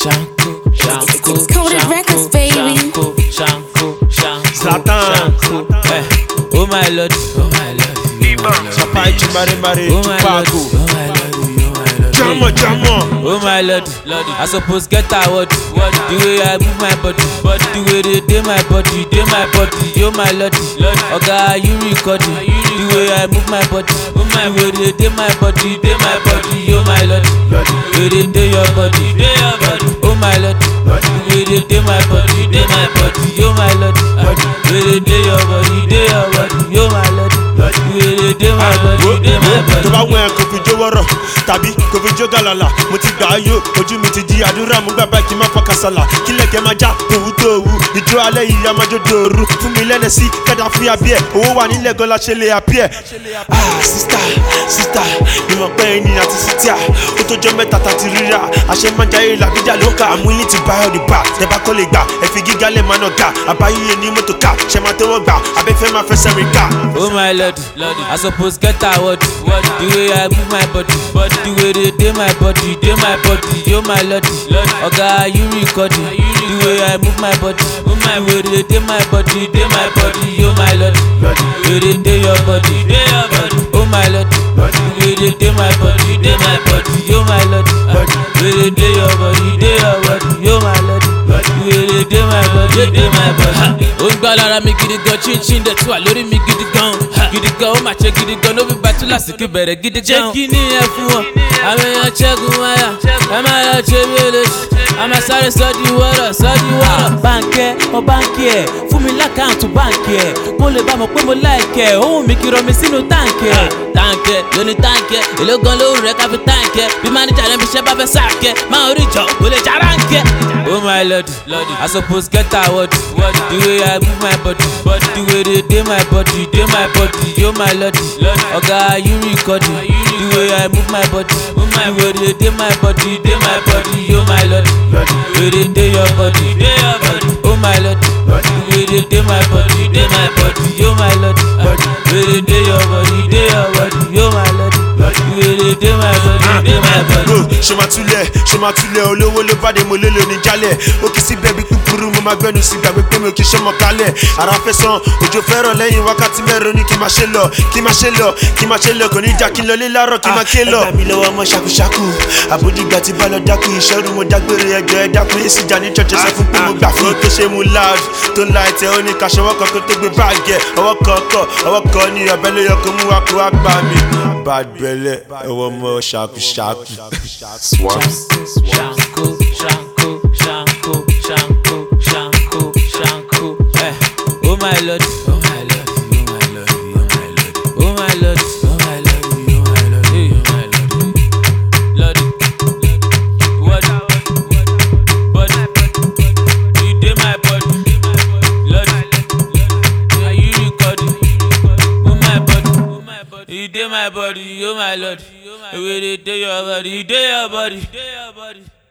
It's Coded Records, baby. Zlatan. Oh my lord, Chapai Chimare Tupac. Jamo. oh my lord, I suppose get award. The way I move my body, the way they do my body, oh my lord. Oga, you recording? The way I move my body, the way they do my body, oh my lord. The way they do your body, oh my lord. The way they do my body, oh my lord. The way they do your body, oh my lord. The way they do my body, tó bá wẹ̀ kò fi jó wọ́rọ̀ tàbí kò fi jó gàlàlà mo ti gbà á yó ojú mi ti di àdúrà mú bàbá kí n má fọkà sàlà kílẹ̀kẹ́ máa já tòwú ìjó alẹ́ yìí a máa jó dòru fún mi lẹ́nẹ̀ sí kẹ́dà fún abíẹ̀ owó wà nílẹ̀ gan la ṣe lè àbíẹ̀. sísítà ìmọ̀ pé ẹni àti sítíà ó tó jẹ́ mẹ́ta tàti ríra àṣẹ máa ń jayé làbíjà ló kà I'm willing to buy all the bar tẹ́bá kọ́ lè gbà ẹ fi gíga lẹ̀ máa nà ga àbáyé ní mọ́tò ká ṣẹ máa tẹ́wọ́ gbà abẹ́fẹ́ máa fẹsẹ̀ rìn ká. oh my lord, I suppose get award. The way I move my body, the way they do my body, oh my lord. Oga, you recording? The way I move my body, the way they do my body, oh my lord. The way they do your body, oh my lord. The way they do my body, oh my lord. The way they do your body, oh my lord. The way they do my body, ó ń gbá lára mi gidi gan, chin dẹ̀ tún wà lórí mi gidi gan, ó máa ṣe gidi gan, ló fi bàtú lásìkò bẹ̀rẹ̀ gidi gan. jẹ́ kí ni ẹ fún wọn àwọn èèyàn ṣẹ́gun wáyà ẹ máa yọ ṣe bí olóṣù a máa sáré sọ́ọ́dí wọ́rọ̀. báńkẹ́ báńkì ẹ̀ fún mi lákàntú báńkì ẹ̀ kó lè bá mọ̀ pé mo láìkẹ́ ohun mi kì í rọ mi sínú táǹkì ẹ̀. táǹkì lóní táǹkì èló gan lóhùn rẹ̀ ká fi táǹkì bí máníjà rẹ̀ fi ṣẹ́ bá fẹ́ sáàkẹ́ máa orí ìjọ kò lè já ráǹkẹ́. oh my lord, I suppose get award. The way I move my body, the way they do my body, oh my lord. Oga, you recording? The way I move my body, the way they do my body, oh my lord. The way they do your body, oh my lord. The way they do my body, oh my lord. The way they do your body, oh my lord. The way they do my body, ṣe máa túlẹ̀ olówó ló bá dé mo lé lóní jálẹ̀ ó kì í sí bẹ́ẹ̀bí kúkúrú mo máa gbẹ́nu sí gbàgbé pé mi ò kì í ṣe mọ̀ kálẹ̀ ara fẹ́ sàn òjò fẹ́ràn lẹ́yìn wákàtí mẹ́rin ní kí máa ṣe lọ kò ní jà kí n lọ lé láàárọ̀ kí máa ké lọ. ẹgbà mi lọ́wọ́ ọmọ ṣàkúṣàkú àbójúgbà tí bá lọ dákú ìṣẹ́rù mo dágbére ẹjọ́ ẹ dákú èsì jà ní church sọ fún pé mo gbà fún tó ṣe mu loud tó ń la ẹ̀tẹ̀ ó ní kàṣọwọ́ kan tó gbé báàgì ọwọ́ kan ní ọbẹ̀ ló yẹ kó mú wa kó wá gbà mí. bad belle ẹwọ ọmọ ṣàkúṣàkú. Shanko. Oh my lord, oh my lord, oh my lord, oh my lord, oh my lord, oh my lord, lord, what, you did my body, lord, are you recording? Oh my body, you did my body, oh my lord, the way they do your body,